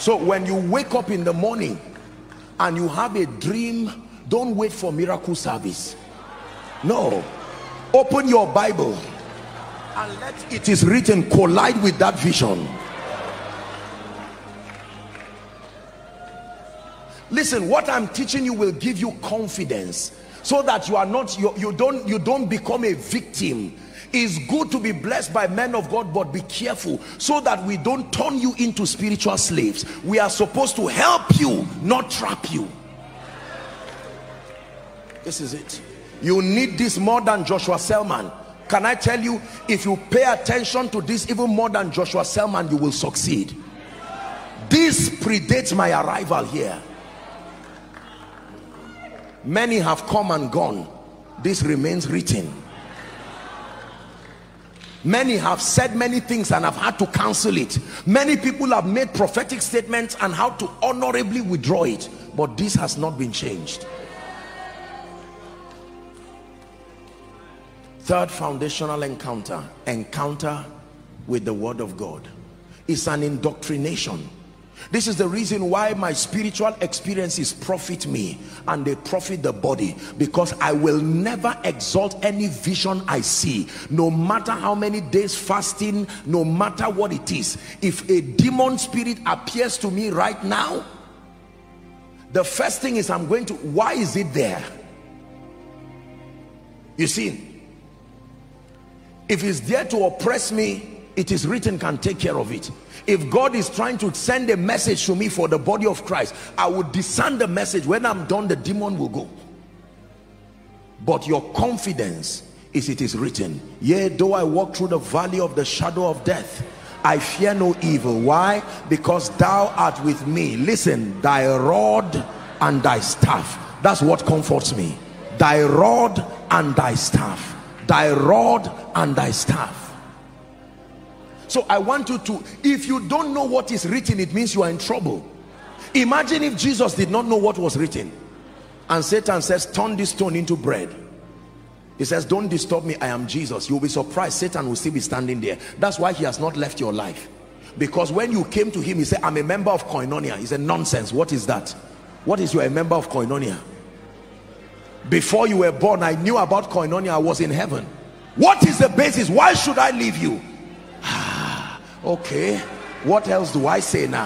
So when you wake up in the morning and you have a dream, don't wait for miracle service. No, open your Bible and let it is written collide with that vision. Listen, what I'm teaching you will give you confidence, so that you are not, you don't become a victim. It's good to be blessed by men of God, but be careful so that we don't turn you into spiritual slaves. We are supposed to help you, not trap you. This is it. You need this more than Joshua Selman. Can I tell you, if you pay attention to this even more than Joshua Selman, you will succeed. This predates my arrival here. Many have come and gone. This remains written. Many have said many things and have had to cancel it. Many people have made prophetic statements and how to honorably withdraw it, but this has not been changed. Third foundational encounter with the word of God. It's an indoctrination. This is the reason why my spiritual experiences profit me and they profit the body, because I will never exalt any vision I see, no matter how many days fasting, no matter what it is. If a demon spirit appears to me right now, the first thing is I'm going to, why is it there? You see, if it's there to oppress me, it is written, can take care of it. If God is trying to send a message to me for the body of Christ, I will discern the message. When I'm done, the demon will go. But your confidence is, it is written, yea, though I walk through the valley of the shadow of death, I fear no evil. Why? Because thou art with me. Listen, thy rod and thy staff, that's what comforts me. Thy rod and thy staff. Thy rod and thy staff. So I want you to, if you don't know what is written, it means you are in trouble. Imagine if Jesus did not know what was written, and Satan says, turn this stone into bread. He says, don't disturb me, I am Jesus. You'll be surprised, Satan will still be standing there. That's why he has not left your life. Because when you came to him, he said, I'm a member of Koinonia. He said, nonsense. What is that? What is you a member of Koinonia? Before you were born, I knew about Koinonia. I was in heaven. What is the basis? Why should I leave you? Okay, what else do I say now?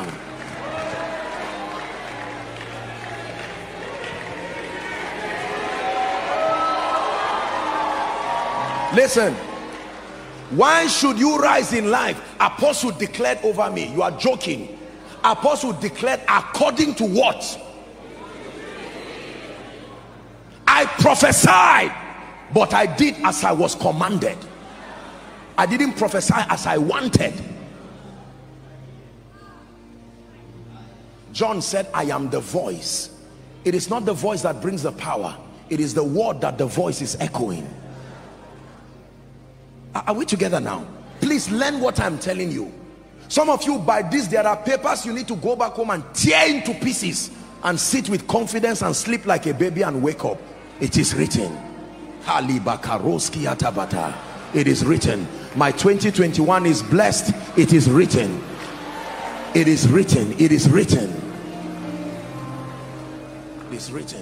Listen, why should you rise in life? Apostle declared over me. You are joking. Apostle declared according to what? I prophesied, but I did as I was commanded. I didn't prophesy as I wanted. John said, I am the voice. It is not the voice that brings the power. It is the word that the voice is echoing. Are we together now? Please learn what I'm telling you. Some of you, by this, there are papers you need to go back home and tear into pieces and sit with confidence and sleep like a baby and wake up. It is written. It is written. My 2021 is blessed. It is written. It is written. It is written. It is written.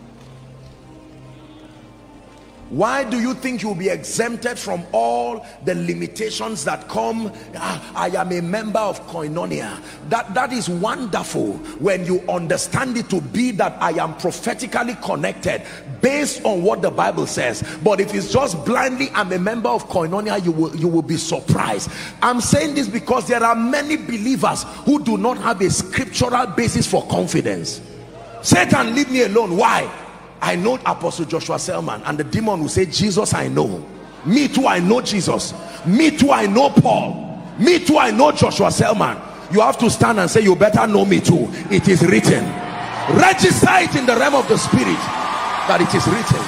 Why do you think you'll be exempted from all the limitations that come? I am a member of Koinonia. That is wonderful when you understand it to be that I am prophetically connected based on what the Bible says. But if it's just blindly I'm a member of Koinonia, you will be surprised. I'm saying this because there are many believers who do not have a scriptural basis for confidence. Satan, leave me alone. Why? I know Apostle Joshua Selman, and the demon will say, Jesus I know. Me too, I know Jesus. Me too, I know Paul. Me too, I know Joshua Selman. You have to stand and say, you better know me too. It is written. Register it in the realm of the spirit that it is written.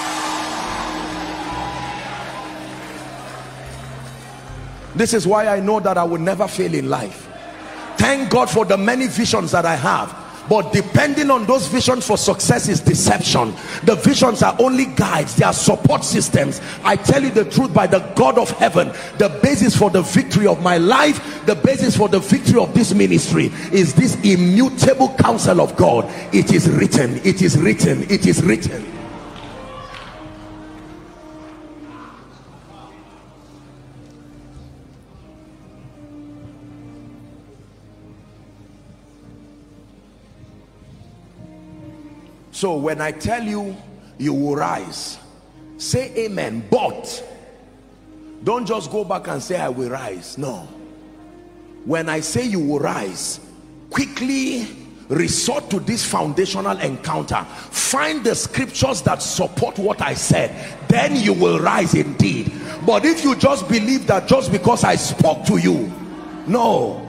This is why I know that I will never fail in life. Thank God for the many visions that I have. But depending on those visions for success is deception. The visions are only guides, they are support systems. I tell you the truth, by the God of heaven, the basis for the victory of my life, the basis for the victory of this ministry is this immutable counsel of God. It is written, it is written, it is written. So when I tell you, you will rise, say amen. But don't just go back and say I will rise. No. When I say you will rise, quickly resort to this foundational encounter. Find the scriptures that support what I said. Then you will rise indeed. But if you just believe that just because I spoke to you, no.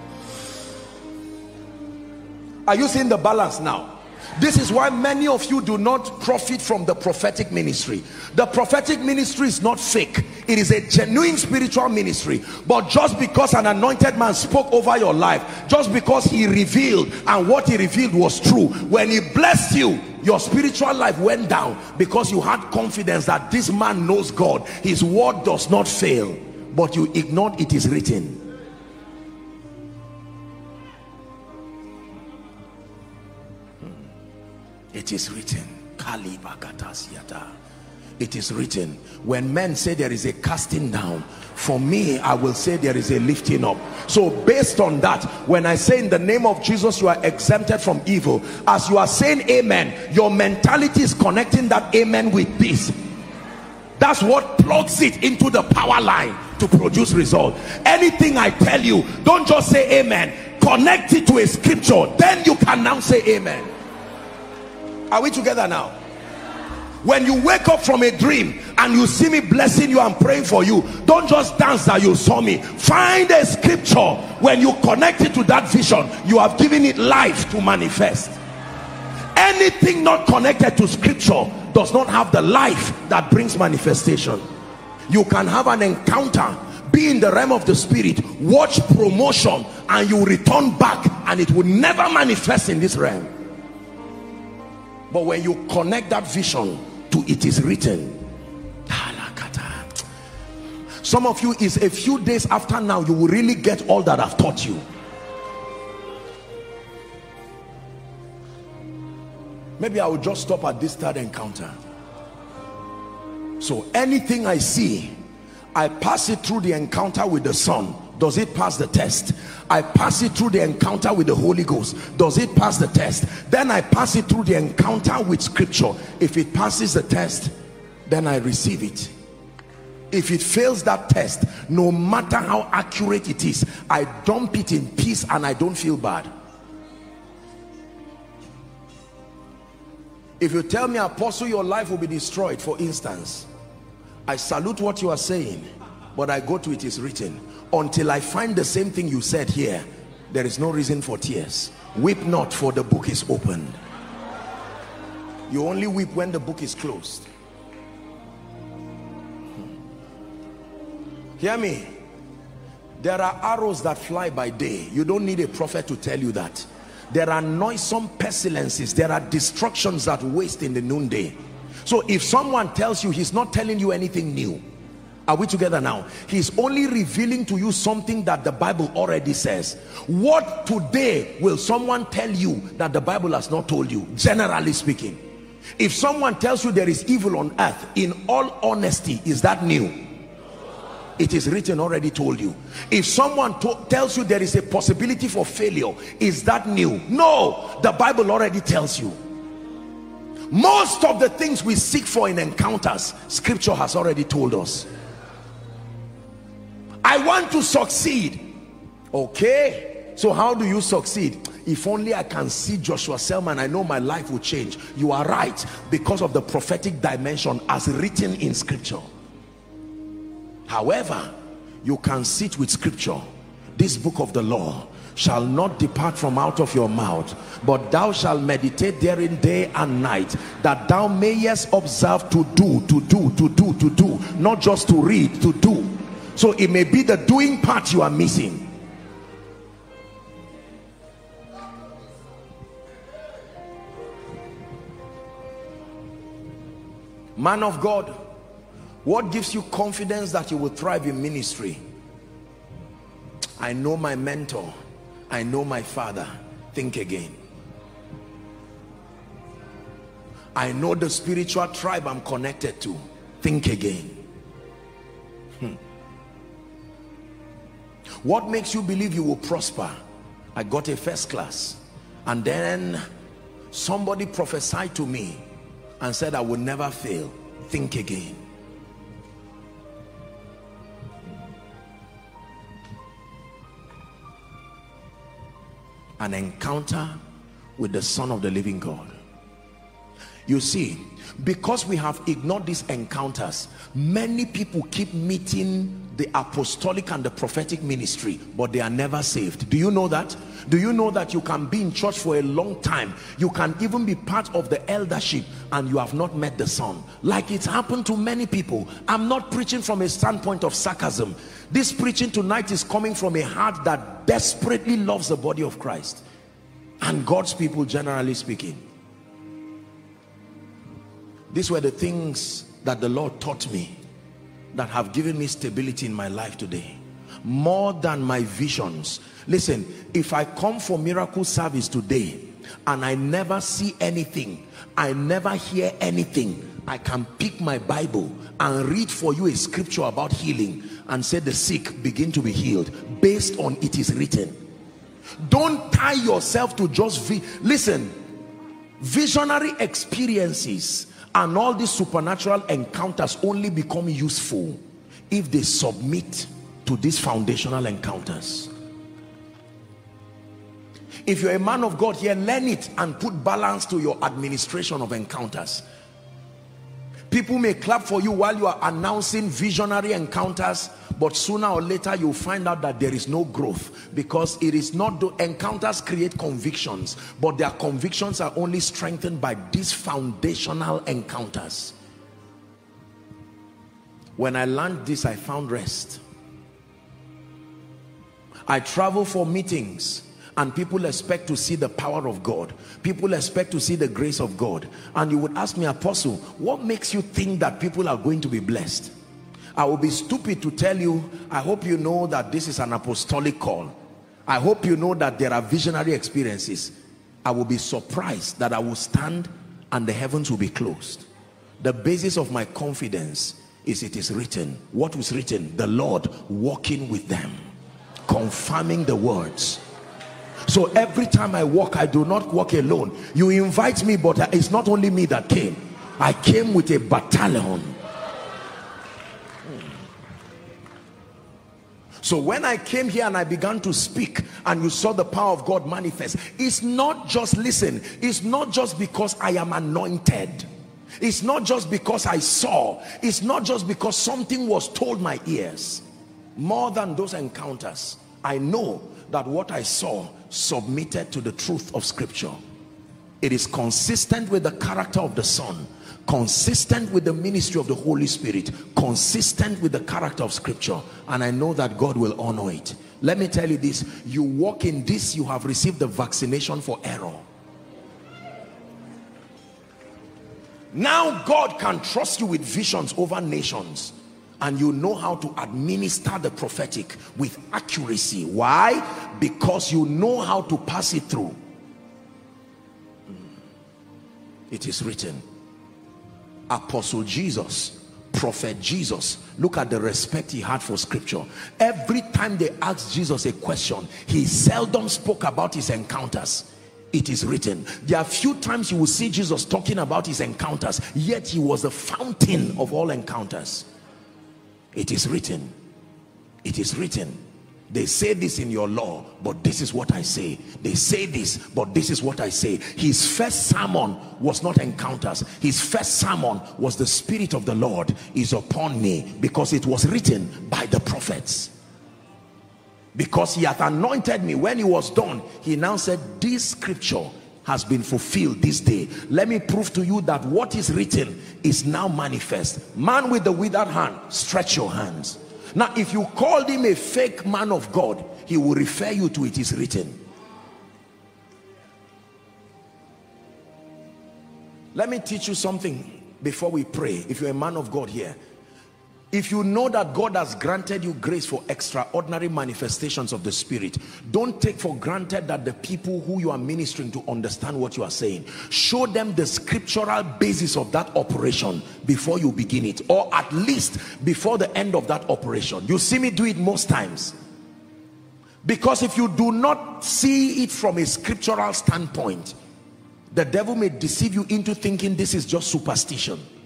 Are you seeing the balance now? This is why many of you do not profit from the prophetic ministry. The prophetic ministry is not fake. It is a genuine spiritual ministry. But just because an anointed man spoke over your life, just because he revealed, and what he revealed was true, when he blessed you, your spiritual life went down because you had confidence that this man knows God. His word does not fail. But you ignored it is written. It is written. It is written. When men say there is a casting down, for me I will say there is a lifting up. So based on that, when I say in the name of Jesus you are exempted from evil, as you are saying amen, your mentality is connecting that amen with this. That's what plugs it into the power line to produce result. Anything I tell you, don't just say amen, connect it to a scripture, then you can now say amen. Are we together now? When you wake up from a dream and you see me blessing you and praying for you, don't just dance that you saw me. Find a scripture. When you connect it to that vision, you have given it life to manifest. Anything not connected to scripture does not have the life that brings manifestation. You can have an encounter, be in the realm of the spirit, watch promotion, and you return back and it will never manifest in this realm. But when you connect that vision to it is written, some of you, is a few days after now you will really get all that I've taught you. Maybe I will just stop at this third encounter. So anything I see, I pass it through the encounter with the Son. Does it pass the test? I pass it through the encounter with the Holy Ghost. Does it pass the test? Then I pass it through the encounter with scripture. If it passes the test, then I receive it. If it fails that test, no matter how accurate it is, I dump it in peace and I don't feel bad. If you tell me, Apostle, your life will be destroyed, for instance, I salute what you are saying, but I go to it is written. Until I find the same thing you said here, there is no reason for tears. Weep not, for the book is opened. You only weep when the book is closed. Hear me. There are arrows that fly by day. You don't need a prophet to tell you that. There are noisome pestilences. There are destructions that waste in the noonday. So if someone tells you, he's not telling you anything new. Are we together now? He's only revealing to you something that the Bible already says. What today will someone tell you that the Bible has not told you? Generally speaking, if someone tells you there is evil on earth, in all honesty, is that new? It is written, already told you. If someone tells you there is a possibility for failure, is that new? No, the Bible already tells you. Most of the things we seek for in encounters, scripture has already told us. I want to succeed. Okay, so how do you succeed? If only I can see Joshua Selman, I know my life will change. You are right, because of the prophetic dimension as written in scripture. However, you can sit with scripture. This book of the law shall not depart from out of your mouth, but thou shalt meditate therein day and night, that thou mayest observe to do, not just to read, to do. So it may be the doing part you are missing. Man of God, what gives you confidence that you will thrive in ministry? I know my mentor. I know my father. Think again. I know the spiritual tribe I'm connected to. Think again. What makes you believe you will prosper? I got a first class, and then somebody prophesied to me and said I will never fail. Think again. An encounter with the Son of the living God. You see, because we have ignored these encounters, many people keep meeting the apostolic and the prophetic ministry, but they are never saved. Do you know that? Do you know that you can be in church for a long time? You can even be part of the eldership and you have not met the Son. Like it's happened to many people. I'm not preaching from a standpoint of sarcasm. This preaching tonight is coming from a heart that desperately loves the body of Christ and God's people, generally speaking. These were the things that the Lord taught me that have given me stability in my life today, more than my visions. Listen, if I come for miracle service today and I never see anything, I never hear anything, I can pick my Bible and read for you a scripture about healing and say the sick begin to be healed based on it is written. Don't tie yourself to just listen, visionary experiences and all these supernatural encounters only become useful if they submit to these foundational encounters. If you're a man of God here, learn it and put balance to your administration of encounters. People may clap for you while you are announcing visionary encounters, but sooner or later you'll find out that there is no growth, because it is not the encounters create convictions, but their convictions are only strengthened by these foundational encounters. When I learned this, I found rest. I travel for meetings and people expect to see the power of God. People expect to see the grace of God. And you would ask me, Apostle, what makes you think that people are going to be blessed? I will be stupid to tell you, I hope you know that this is an apostolic call. I hope you know that there are visionary experiences. I will be surprised that I will stand and the heavens will be closed. The basis of my confidence is it is written. What was written? The Lord walking with them, confirming the words. So every time I walk, I do not walk alone. You invite me, but it's not only me that came. I came with a battalion. So when I came here and I began to speak and you saw the power of God manifest, it's not just, listen, it's not just because I am anointed. It's not just because I saw. It's not just because something was told my ears. More than those encounters, I know that what I saw submitted to the truth of scripture. It is consistent with the character of the Son, consistent with the ministry of the Holy Spirit, consistent with the character of scripture, and I know that God will honor it. Let me tell you this, you walk in this, you have received the vaccination for error. Now God can trust you with visions over nations, and you know how to administer the prophetic with accuracy. Why? Because you know how to pass it through. It is written. Apostle Jesus, Prophet Jesus, look at the respect he had for scripture. Every time they asked Jesus a question, he seldom spoke about his encounters. It is written. There are few times you will see Jesus talking about his encounters, yet he was the fountain of all encounters. It is written. It is written. They say this in your law, but this is what I say. They say this, but this is what I say. His first sermon was not encounters. His first sermon was the Spirit of the Lord is upon me, because it was written by the prophets. Because he hath anointed me. When he was done, he now said, this scripture has been fulfilled this day. Let me prove to you that what is written is now manifest. Man with the withered hand, stretch your hands. Now if you called him a fake man of God, he will refer you to it is written. Let me teach you something. before we pray, if you're a man of God here, if you know that God has granted you grace for extraordinary manifestations of the Spirit, don't take for granted that the people who you are ministering to understand what you are saying. Show them the scriptural basis of that operation before you begin it, or at least before the end of that operation. You see me do it most times. Because if you do not see it from a scriptural standpoint, the devil may deceive you into thinking this is just superstition.